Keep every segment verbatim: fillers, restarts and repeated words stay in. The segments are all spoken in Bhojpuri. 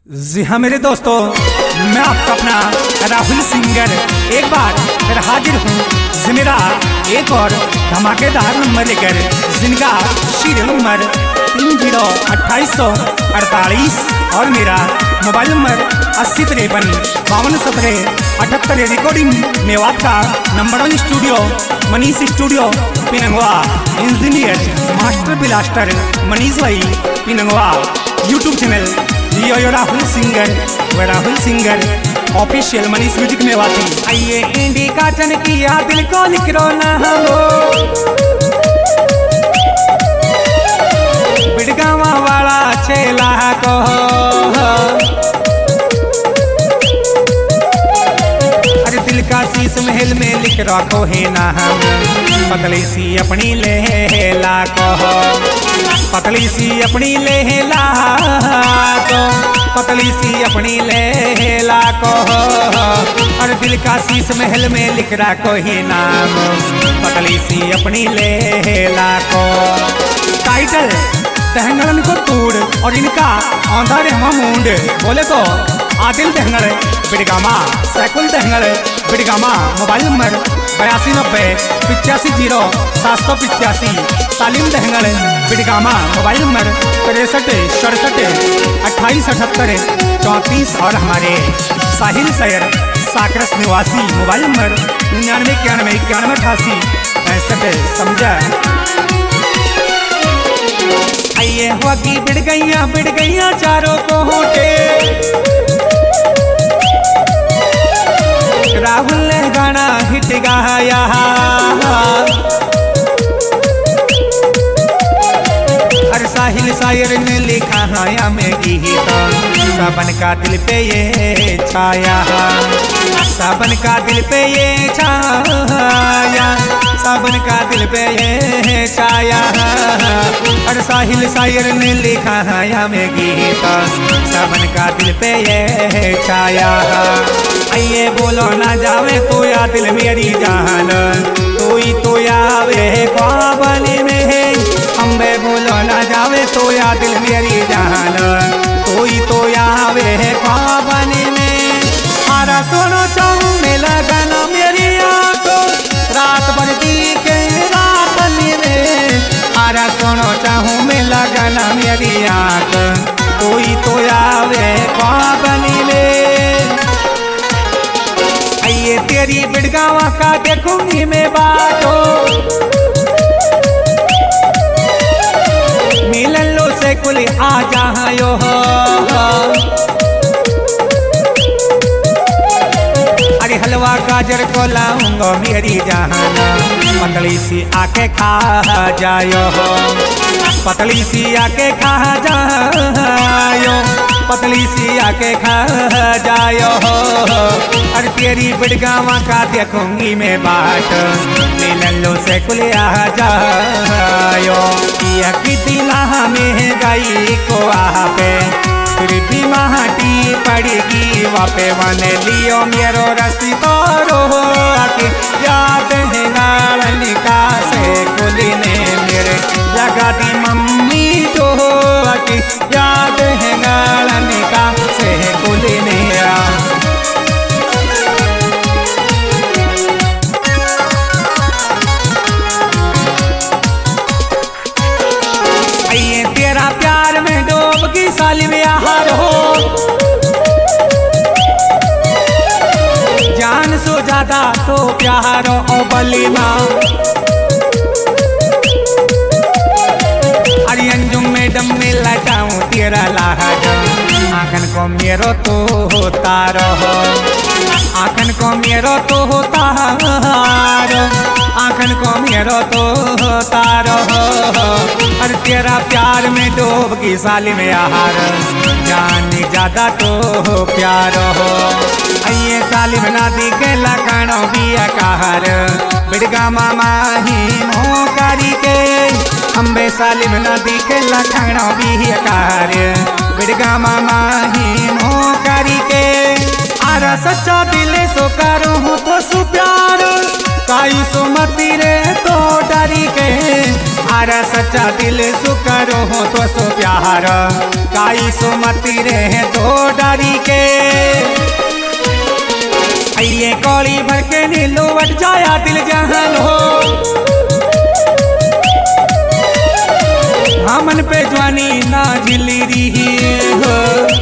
जी हाँ मेरे दोस्तों, मैं आपका अपना राहुल सिंगर एक बार फिर हाजिर हूँ मेरा एक और धमाकेदार नंबर लेकर, जिनका सीरियल नंबर तीन जीरो अट्ठाईस सौ अड़तालीस और मेरा मोबाइल नंबर अस्सी तिरपन बावन सत्रह अठहत्तर। रिकॉर्डिंग मेवात का number one studio Manish studio Pinangwa. Engineer master blaster Manish भाई Pinangwa. YouTube channel yo yo Rahul singer व Rahul singer official Manish music में वाती। आइए इंडिका चन किया दिल को निकरो ना हो, बिड़गावा वाला छेला को अरे दिल का शीश महल में लिख रखो है ना हम, पतली सी अपनी लेला को पतली सी अपनी लेला को पतली सी अपनी लेला को और दिल का शीश महल में लिख रखो ही नाम, पतली सी अपनी लेला को। टाइटल दहंगड़न को तूड़ और इनका औंधा रहमा मुंड। बोले तो आदिल दहंगड़ बिड़गामा, सैकुल दहंगड़ बिड़गामा। मोबाइल नंबर बयासी नब्बे पिचासी जीरो सात सौ पिचासी। सालिम दहंगड़ बिड़गामा। मोबाइल नंबर तिरसठ सड़सठ अट्ठाईस अठहत्तर चौंतीस। और हमारे साहिल सैर साकरस निवासी। मोबाइल नंबर निन्यानवे इक्यानवे इक्यानवे अठासी पैंसठ। समझा आइए हुआ की बिड़ गैया बिड़ गैया चारों को होटे, राहुल ने गाना हिट गाया। और साहिल शायर ने लिखा हाया में गीत, सावन का दिल पे ये छाया, सावन का दिल पे ये छाया, सावन का दिल पे ये छाया। और साहिल शायर ने लिखा हाया में गीत, सावन का दिल पे ये छाया। आइए बोलो ना जावे तो या दिल मेरी जान, तो ही तो आवे ख्वाबनी में। अम्बे बोलो ना जावे तो या दिल मेरी जान, तो ही तो आवे ख्वाबनी में। आरा सुनो चाहूँ मेला गाना मेरी आंखों, रात भर दी के रात में। आरा सुनो चाहूँ मेला गाना मेरी आंख, तो ही तो आवे ख्वाबनी में। आइए तेरी बिड़गावा का देखूंगी मैं बाटो, मिलन लो से कुल आ जायो हो। अरे हलवा गाजर को लाऊंगा मेरी जहाना, पतली सी आके खा जायो हो, पतली सी आके खा जायो, पतली सी आके खा जायो हो। और तेरी बिड़गावा का देखूंगी मैं बाट, मिलन लो से कुल आ जायो। या की दिला में गई को आ पे, फिर भी माटी पड़ेगी वापे वन लियो मेरो रस्सी तोरो आके। याद है गाड़न का से कुली ने मेरे लगा दी मम्मी तो आके। याद है गाड़न का से कुली ने। आइए तेरा प्यार में डूब की साली में आहार हो, जान सो ज्यादा तो प्यार ओ बलिमा। अरे अंजुम में दम में लटाऊं तेरा लाहट, आंखन को मेरो तो तारो हो, आंखन को मेरो तो तारो, आंखन को मेरो तो तारो हो। और तेरा प्यार में डूब की साली में आहार, जान ज्यादा तो प्यार हो। आइए साली में नादी के लखनऊ भी अकार, बिड़गा मामा ही मोकारी के। अम्बे साली में नादी के लखनऊ भी अकार, बिड़गा मामा ही मोकारी के। आरा सच्चा दिल सो करूँ तो सु प्यार, काई सो मती रे तो डरी के। अरे सच्चा दिल सुकरो हो तो सो प्यार काई सो मती रहे तो डरी के ये कौड़ी भर के नीलो वट जाया दिल जहान हो हमन पे जवानी ना झिली रही हो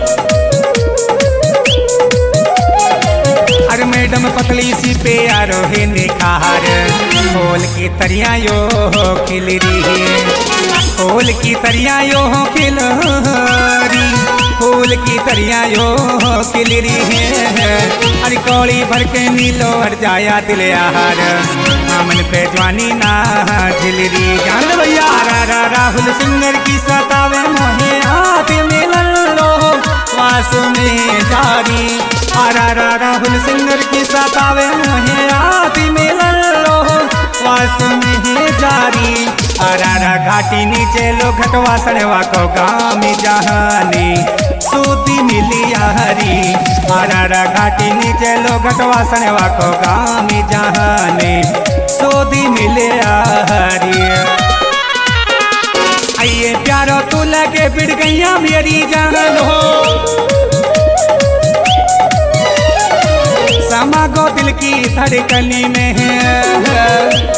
अरे मैडम पतली सी पे आरोहे निखार फूल की तरिया यो खिल रही फूल की तरिया यो खिल रही फूल की तरिया यो खिल रही है अरे कौड़ी भर के नीलो हट जाया दिल यार हमन पे जवानी ना झिल रही जान भैया रा रा राहुल सिंगर की सतावे मोहे हाथ मिलन लो वास में जारी आरा रा राहुल सिंगर की सतावे मोहे हाथ मिलन लो वास में जारी आरा रा घाटी नीचे लो घटवा सड़वा को गामी जहानी सूती मिली हरी आरा रा घाटी नीचे लो घटवा सड़वा को गामी जहानी सूती मिले हरी आइए प्यारो तू लगे बिड़ गैया मेरी जान हो समा गो दिल की धड़कनी में है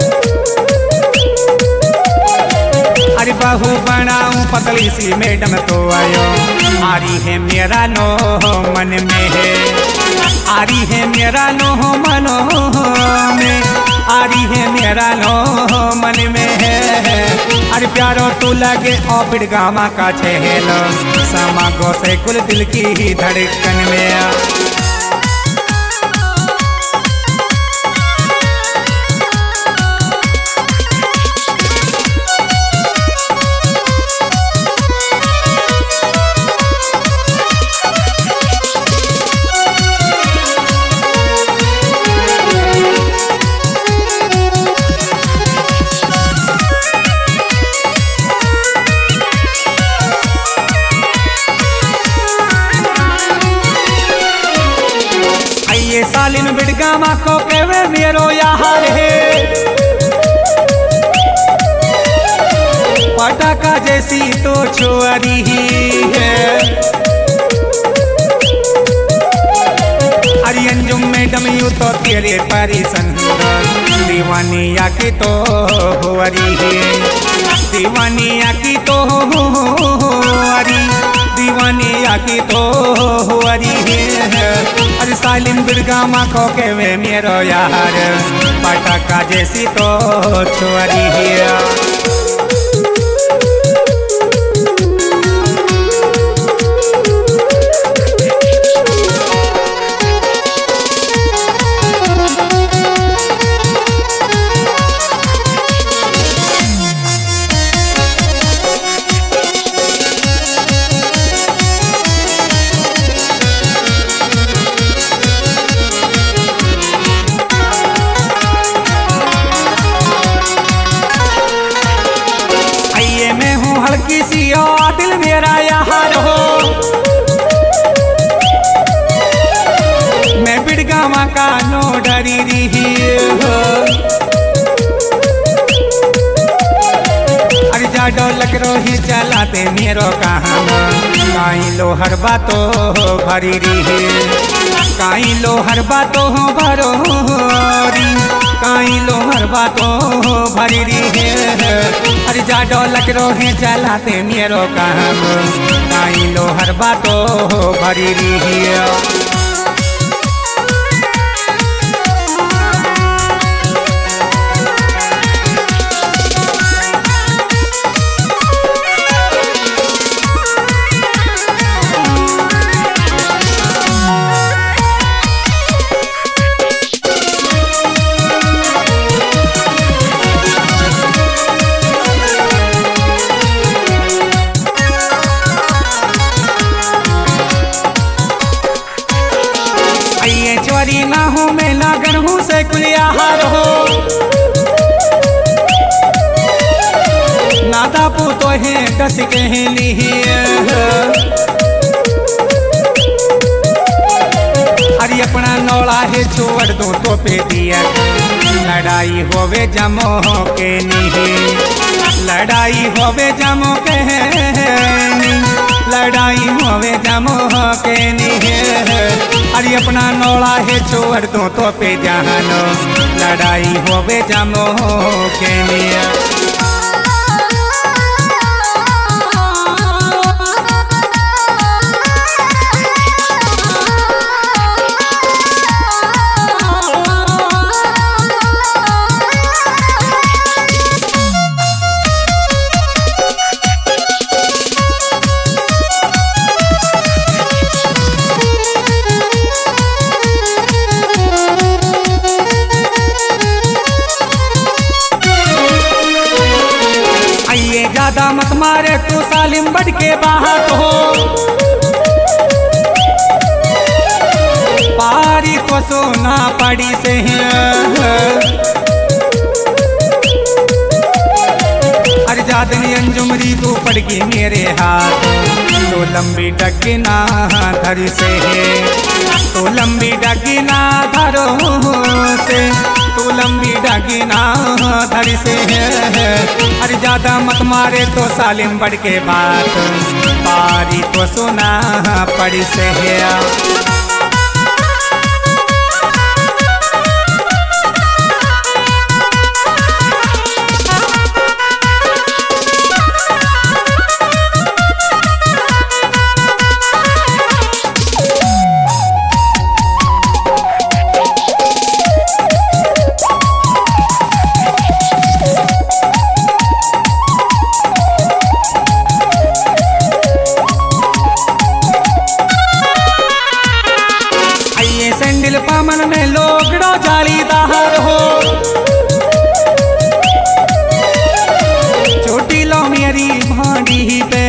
अरे बहू बनाऊं पतली सी मैडम तो आयो आरी है मेरा नो मन में है आरी है मेरा नो मनो में आरी है मेरा नो मन में है अरे प्यारो तू लगे ओ बिड़गामा का छेलो समा गो से कुल दिल की ही धड़कन में सालिन बिड़गामा को केवे मेरो यार है पटाखा जैसी तो छोरी है अरे अंजुम मैडम यू तो तेरे परिसन दीवानिया की तो हुआरी है दीवानिया की तो हुआरी दीवानिया की तो हुआरी है अरे सालिम बिड़गामा को केवे मेरो यार पटाखा जैसी तो छोरी है हल्की सी ओ दिल मेरा यार हो मैं बिड़गामा का नो डरी रही हो अरे जाडो लग रोही चलाते मेरो कहाँ काई लो हर बातो भरी रही काई लो हर बातो भरो काई लो हर बातो भरी रही है अरे जाडो लग रोहे चलाते मेरो काम काई लो हर बातो भरी रही है चोरी ना हूँ मैं लागन हूँ से कुलियाहार हो नादा पूतो है दस कहली अरे अपना नौला है छोड़ दो तो पे दिया लड़ाई होवे जमो के नहीं लड़ाई होवे जमो कहनी लड़ाई होवे जमो कहनी अरे अपना नौला है छोड़ दो तो पे जानो लड़ाई होवे जमो कहनी ज्यादा मत मारे तू सालिम बढ़ के बाहर हो पारी को सोना पड़ी से अरे जादनी अंजुमरी तू पड़ गई मेरे हाथ तो लंबी डगना धर से तो लंबी डगना धरो से तू लंबी डगना धर से अरे ज्यादा मत मारे तो सालिम बढ़ के बात पारी तो सुना पड़ी से सैंडल पामन में लोगड़ो जालीदार हो छोटी लो मेरी भांडी पे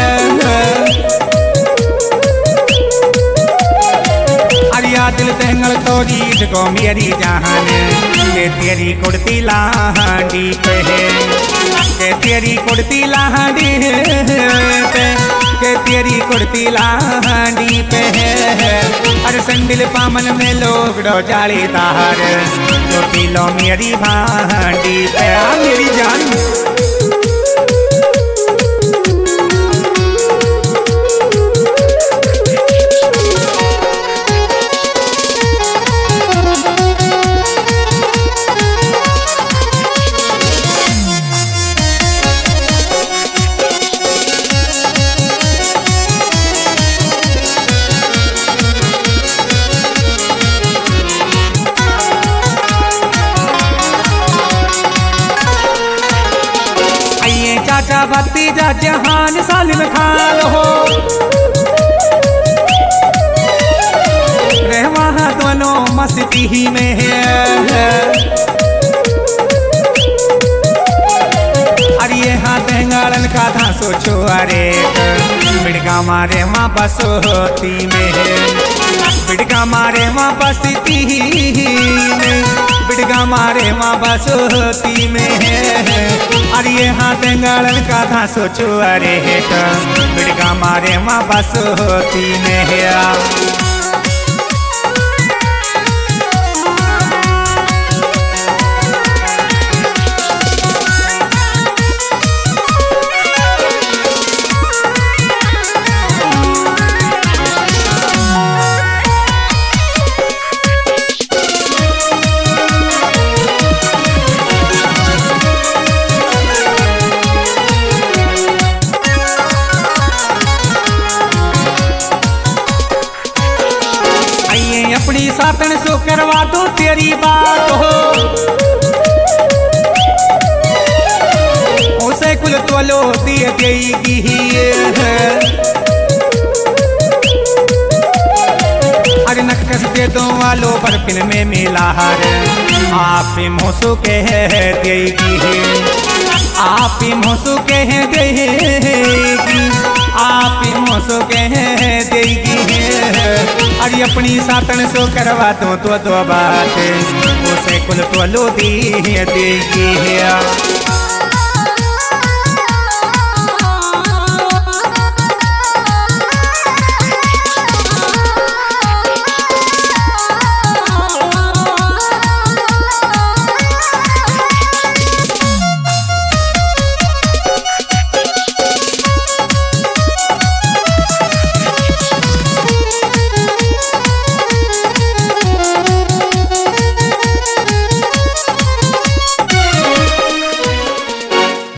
अरिया दिल तेंगल तो जीत को मेरी जान के तेरी कुर्ती लाहांडी पे के तेरी कुर्ती लाहांडी पे के तेरी कुर्ती लाहांडी पे अरे संडिल पामन में लोगड़ो जालीदार छोटी लो मेरी भांडी पे मेरी जान चाचा भतीजा जहान सालिम खाल हो रहवा दोनों मस्ती ही में है अरे यहाँ बेंगालन का था सोचो अरे बिड़गा मारे वहाँ बसोती में बिड़गा मारे वहाँ बसती में बिड़गा मारे वहाँ बसोती में अरे यहाँ बेंगालन का था सोचो अरे बिड़गा मारे वहाँ बसोती में अपनी सातन सो करवा दो तेरी बात हो उसे कुल तोलो दिए देगी अरे नक्कस दे दो वालो पर फिल्म में मिला हर आप मोसू के देगी आप मोसू के देगी आप मोसू के देगी अरे अपनी सातन सो करवा दो तो दो बात उसे कुल तोलो दी देगी।